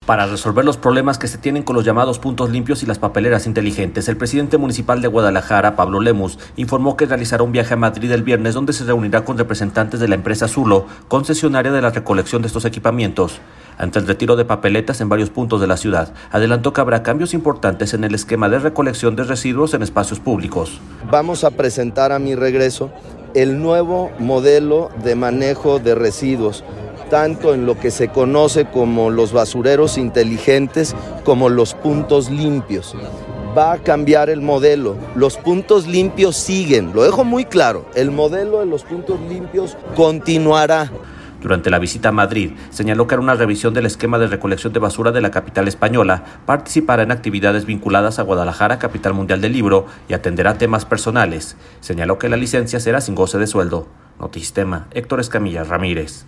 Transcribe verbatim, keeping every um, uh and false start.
para resolver los problemas que se tienen con los llamados puntos limpios y las papeleras inteligentes. El presidente municipal de Guadalajara, Pablo Lemus, informó que realizará un viaje a Madrid el viernes donde se reunirá con representantes de la empresa Zulo, concesionaria de la recolección de estos equipamientos. Ante el retiro de papeletas en varios puntos de la ciudad, adelantó que habrá cambios importantes en el esquema de recolección de residuos en espacios públicos. Vamos a presentar a mi regreso el nuevo modelo de manejo de residuos, tanto en lo que se conoce como los basureros inteligentes como los puntos limpios. Va a cambiar el modelo. Los puntos limpios siguen, lo dejo muy claro, el modelo de los puntos limpios continuará. Durante la visita a Madrid, señaló que hará una revisión del esquema de recolección de basura de la capital española, participará en actividades vinculadas a Guadalajara, capital mundial del libro, y atenderá temas personales. Señaló que la licencia será sin goce de sueldo. Notisistema, Héctor Escamilla Ramírez.